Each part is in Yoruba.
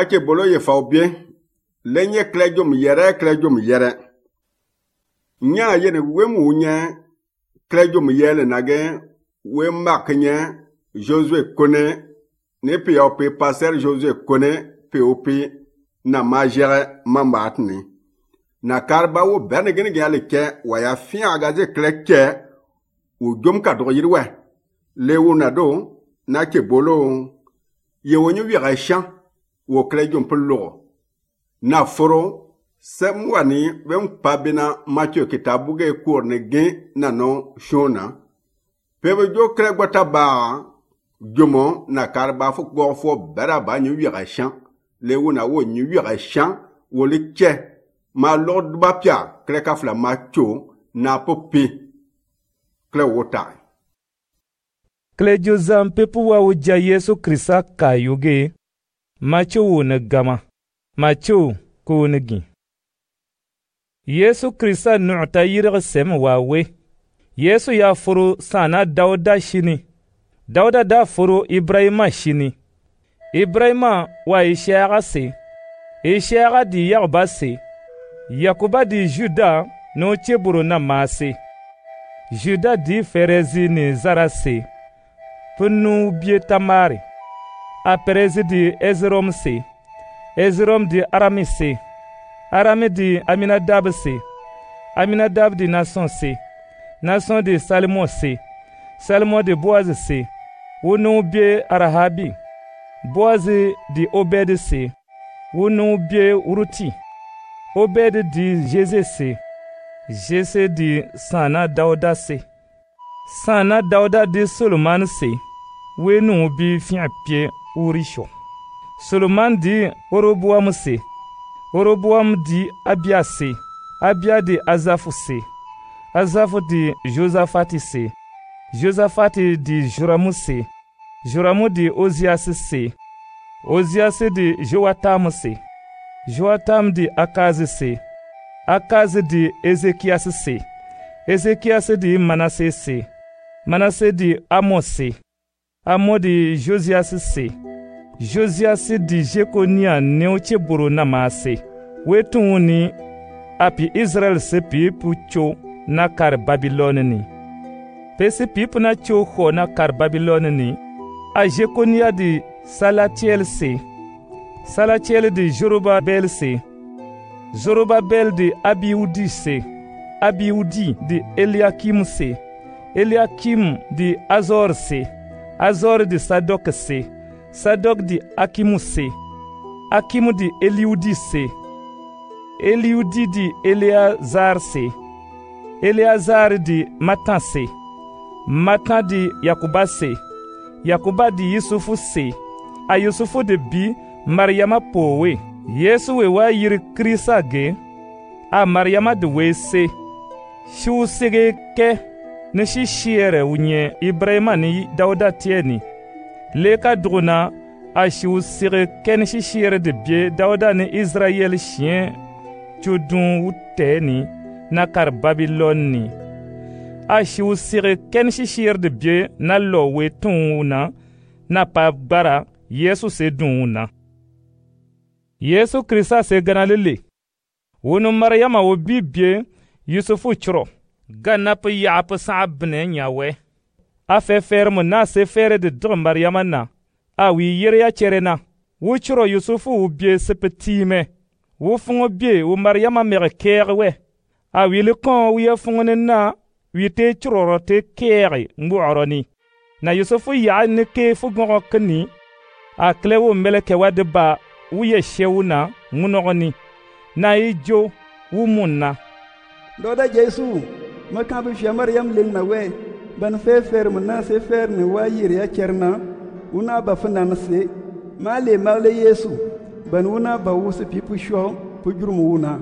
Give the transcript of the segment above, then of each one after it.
ke bolo ye faubie lenye klejum yere nya yene wemu nya klejum yele nage we maknya Josué kone ne pe ope passer Josué kone pe ope na majere mambatni na karba wo berne gene gale ke waya fi agaze kleke u jom ka do yirwe leuna do na ke bolo ye wonyu wiga shan wo klejum pullo na foro semwani ben pabina Matthieu kitabuge kurne gen na no shona pebe jo klegbata ba jomo na karba fu gofo bera ba nyu wiga shan leuna wo nyu wiga shan wo like ma lord bapia kleka fla Matthieu na popi kle wota klejo zampe puwa uja Yesu Krista kayuge Matthieu wona gama Matthieu ko nigi Yesu Krista nu'ta yirg sem wawe Yesu ya furu sana Dauda shini Dauda da furu Ibrahima shini Ibrahima wa Ishaqa se Ishaqa di Yaqba se Yakuba di Juda no cheburu na mase Juda di Ferezi ni Zara se Punu bie Tamari a Perezi di Ezrom se Ezrom di Arami se Arami di Aminadab se Aminadab di Nason se Nason di Salmon se Salmon di Boaz se Wunu bie Arahabi Boaz di Obed se Wunu bie Uruti Obed di Jese se Jese di Sana Dauda se Sana Dauda di Solomon se Wenu bi fiapie Urisho Solomon di Oroboam se Oroboam di Abia se Abia di Azafu se Azafu di Josafati se Josafati di Joramu se Joramu di Ozias se Ozias di Joatam se Joatam di Akaz se Akaz di Ezekias se Ezekias di Manasse se Manasse di Amos se Amos di Josias se Josias di Jekonia neocheburu namase wetuni api Israel se pipu cho na kar Babilone ni pese pipu na cho ho na kar Babilone ni a Jekonia di Salatiel se Salatiel di Zorobabel se Zorobabel di Abiudi se Abiudi di Eliakim se Eliakim di Azor se Azor di Sadok se Sadok di Akimu se Akimu di Eliudi se Eliudi di Eleazar se Eleazar di Matan se Matan di Yakuba se Yakuba di Yusufu se a Yusufu de bi Mariama powe Yesu we wa yiri Krista ge a Mariama de we se shu sege ke ne shi shiere unye Ibrahima ni Dauda tieni leka drona a shu sege ken shi shiere de bie Dauda ni Israel chien chudun uteni na kar Babylone ni a shu sege ken shi shiere de bie na lo we tuna na pa bara Yesu se duna Yesu Krista se ganalele wonu Maryama wo bibie Yusufu chro gana pa ya pa sabne nyawe a fe ferme na se fere de dr Maryama na a wi yere ya cherena wo chro Yusufu wo bie se petime wo fungo bie wo Maryama mere kerwe a wi le kon wi fungo na wi te chro te kere ngoroni na Yusufu ya ne ke fugo kni a klewo meleke wade ba wuye shewuna munogoni na ijo wumunna doda Jesu makabu fi Maryam lilna we ban fe ferme na se ferne wa yiri ya kerna una ba fana nse male Yesu ban una ba wusu pipu sho pu jurumu una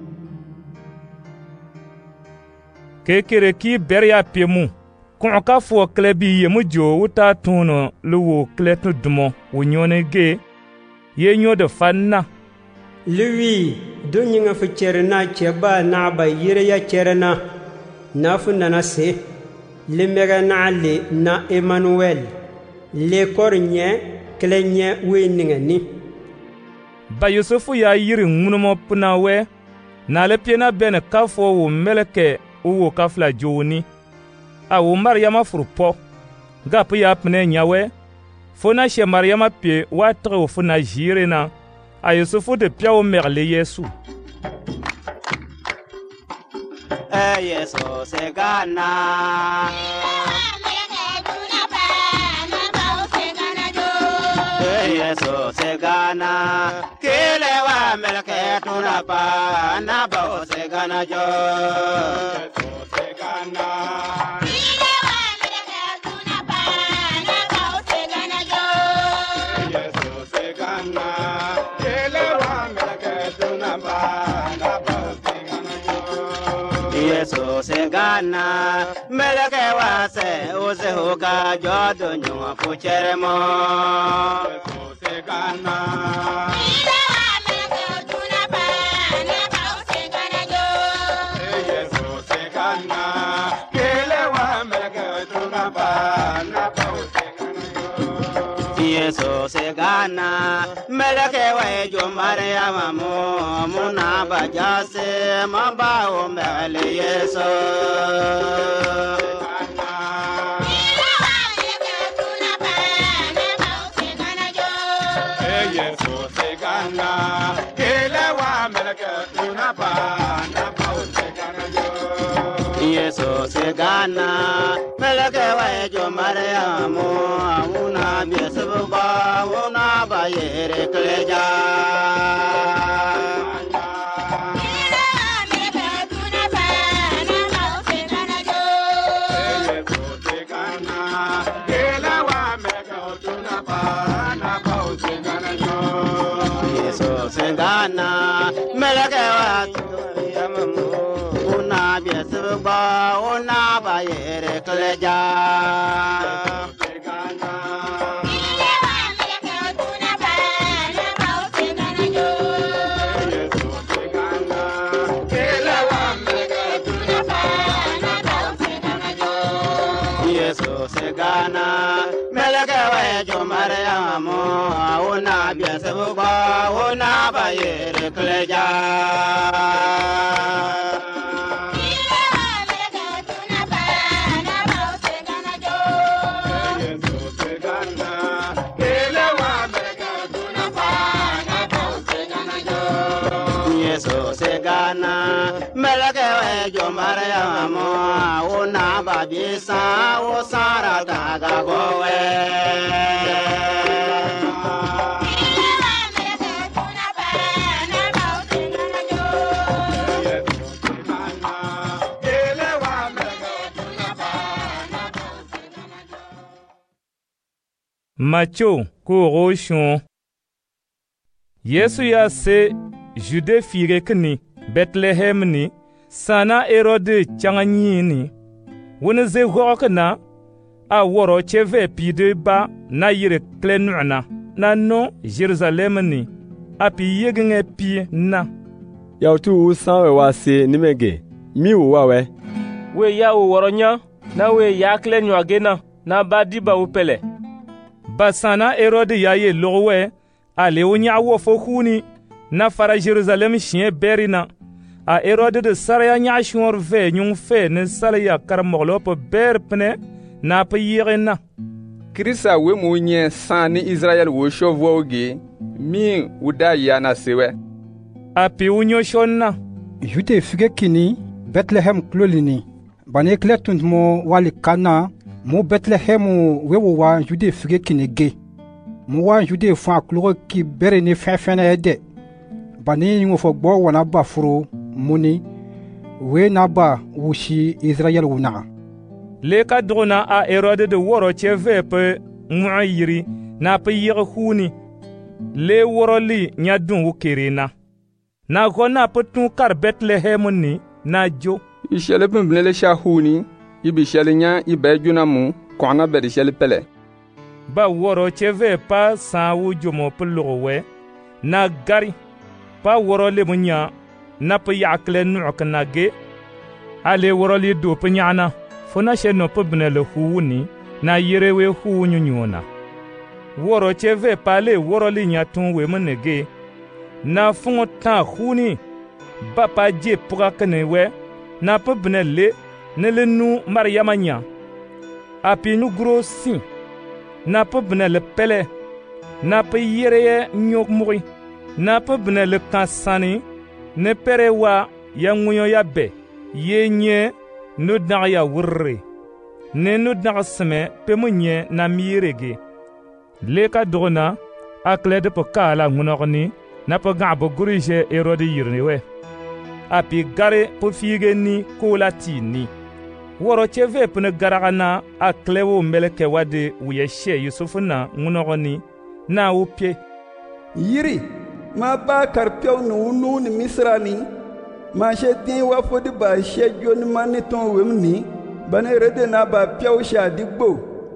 kekere ki berya pemu kon ka fo klebi ye mujo wuta tuno luwo kletu dumo wonyone ge ye nyo de fanna Lui dunyinga fu cherna cheba na ba yire ya cherna na funda na se le mega na le na Emmanuel le kornye klenye weninga ni Ba Yusufu ya yiri ŋunumo puna we, na le piena bene kafo wu meleke uwu kafla juni. A wu Mariama furpo, gap ya pene nyawe, fona she Mariama pie wa tre fona jire na, a Yusufu de pia wu merle Yesu. Yesu se gana. Yesu se gana. Kile wa meleke tunapa na bao se gana jo. Yesu se gana. Kile wa meleke tunapa na bao se gana jo. Yesu se gana. Kile wa meleke tunapa na bao se gana jo. Yesu se gana. Meleke wa se use huka jodo nyuma pucheremo. Yesu se gana meleke wa jo Mariama muna bajase mamba o mele Yesu Yesu se gana meleke wa jo Mariamu una biesba una bayere kleja Yesu se gana meleke wa una biesba una bayere kleja Yesu se gana meleke wa jo Mariamu una biesba una bayere kleja Yesu se gana meleke wa jo Mariamu una babisa o sara daga gowe Macho ko roshon Yesu ya se Jude fire kini Bethlehem ni sana Herode changanyi ni wone ze hokna a woro cheve pide ba na yire klenuna na no Jerusalem ni api yegenge pi na yautu usawe wase nimege mi wawe we ya woronya na we ya klenwa gena na badi ba upele basana Herode ya ye lowe ale wonya wo fo huni na fara Jerusalem chien berina a Herode de saraya nya shor ve nyung fe ne salaya karmoglo po ber pne na pa yirena Krista we mu nye sani Israel wo shovoge mi uda ya na sewe a pi unyo shonna Jude fige kini Bethlehem klolini bane kletunt mo wali kana mo Bethlehem we wo wa Jude fige kini ge mo wa Jude fa kloro ki bere ni fefena ede bani ngo fo gbo wana ba furo muni we na ba wushi Israel wuna le ka drona a Herode de woro cheve pe muayiri na pe yire huni le woro li nyadun wukerina na gona pe tun kar Bethlehem ni na jo ishele bimble sha huni ibi shele nya ibe juna mu kona be shele pele ba woro cheve pa sa wu jomo pe lowe na gari pa woro le munya na pa yakle nu'k nage ale woro li do pa nyana fona she no pa bnele huuni na yirewe hu nyunyona woro cheve pa le woro li nya tun we menege na fũngõ tãag huuni ba pa je pʋga kene wɛ na põ bĩnɛ le ne le nu Maryama yã a pɩ nu-guro sĩ na põ bĩnɛ le pɛlɛ na põ yɛrɛ yɛ yõk mʋgɩ na põ bĩnɛ le kã sãni ne pɛrɛ wa ya ŋũyõ ya bɛ yee yẽ no-dãg ya wʋrre ne no-dãg sẽmɛ pem yẽ na miirege le ka dogna a kɩlɛd pʋ kaa la ŋʋnɔg ni na pʋ gãg bʋ gʋrɩsɛ Herod yɩrne wɛ a pɩ gare pʋ fiige ni koola tɩɩ ni woro che ve pene garaga na a klewo meleke wade wuye she Yusufu na ŋʋnɔgɔ ni na wo pie yiri ma ba karpɛw ni wunu ni Misra ni ma she dẽ wa fodi ba she joni ma ne tõog wem ni ba ne rede na ba pɛw sha digbo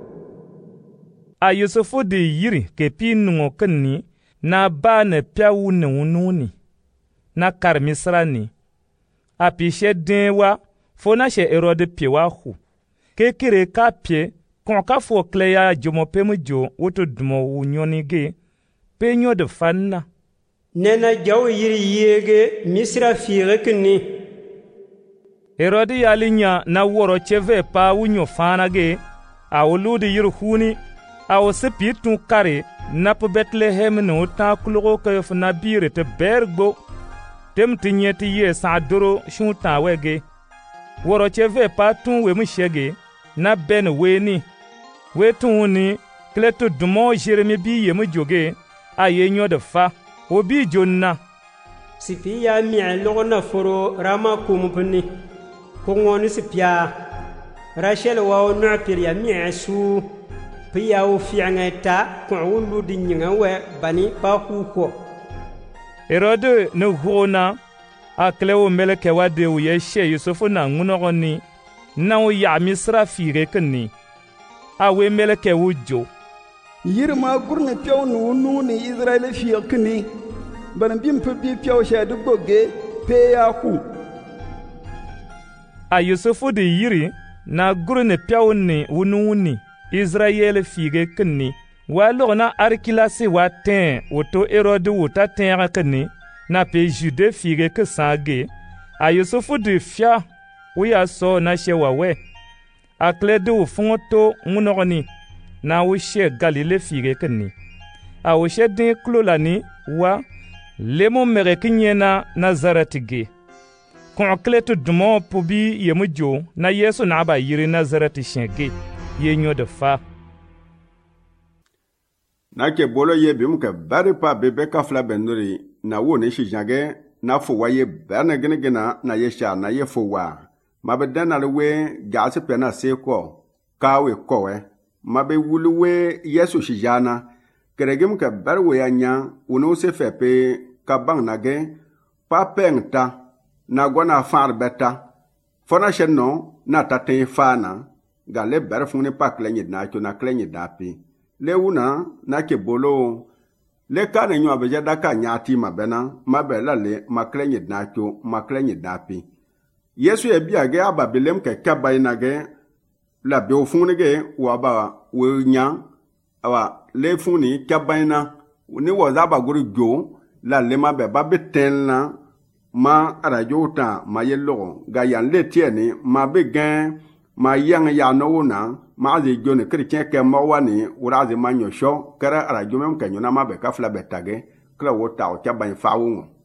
a Yusufu de yiri ke pi nungo kenni na ba ne pɛw ne wunu ni na kar Misra ni a pi she dẽ wa fo na she Herode pie wa hu ke kire ka pie kon ka fo kleya jomo pemu jo woto dumo wu nyoni ge pe nyo de fanna nena jaw yiri yege Misra fiire kini Herode ya linya na woro cheve pa wu nyo fana ge a wuludi yiri huni a wo sepi tun kare na po Bethlehem no ta klugo ke fna bire te bergbo tem tinyeti ye sa doro shunta wege woro cheve pa tun we mu shege na ben weni we tun ni kleto dumo Jeremi bi ye mu joge a ye nyo de fa o bi jonna sipi ya mi logna foro rama kumpni ko ngoni sipia Rachel wa no pir ya mi su piya o fiangeta ko wulu di nyinga we bani ba hu ko Herode no hona a klewo meleke wade u ye she Yusufu na ŋʋnɔgɔ ni na o ya Misra fiire kenni a we meleke wu jo yiri ma gurne pɛw ni wunu ni Israel fiig kini ban bim pe bi pɛw sha digbo ge pe ya hu a Yusufu de yiri na gurne pɛw ni wunu ni Israel fiige kenni wa logna Arkilasi wa tẽ woto Herode wuta tẽega kenni na pe Jude fiige ke sãage a Yusufu de fia wo ya so na she wa we a kle de wo fõngo to ŋʋnɔgɔ ni na wo she Galile fiige kenni a wo she dẽ kulola ni wa lemo mege ke yẽ na Nazaret ge kõɔ kle tɩ dũmɔ pʋ bɩ yem jo na Yesu nagba yiri Nazaret shẽge ye yõ de fa na ke bolo ye bim ke bari pa bebe ka fla benori na wo ne shi jage na fo wa ye berne gene gena na ye sha na ye fo wa ma be dana le we gase pe na se ko ka we ko we ma be wulu we Yesu shi jana keregim ke bar we anya uno se fe pe ka bang na ge pa pengta na gona far beta fona shenno na tate fana ga le bar fune pa klenye na cho na klenye dapi le wuna na ke bolo le ka ne nyo abeja da ka nyati mabena mabela le maklenye nacho maklenye dapi Yesu e bia ge ababelem ke kabaina ge la be ofune ge wa ba we nya awa le funi kabaina ni wo za ba guru jo la le mabe ba betelna ma arajo ta ma yelo ga yan le tieni ma be gen ma yang ya no na ma ze jone chrétien ke mo wani uraze manyo sho kara ara jomem ke nyona ma be ka fla betage kla wota o cha ban fawo